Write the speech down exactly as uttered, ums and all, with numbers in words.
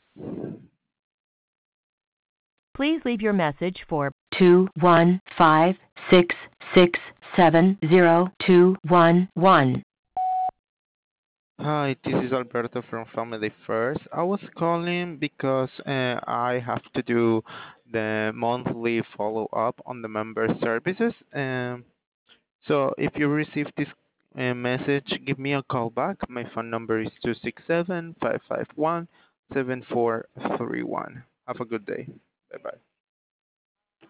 Please leave your message for two one five six six seven zero two one one. Hi, this is Alberto from Family First. I was calling because uh, I have to do the monthly follow up on the member services. Um, so if you receive this uh, message, give me a call back. My phone number is two six seven, five five one, seven four three one. Have a good day. Bye bye.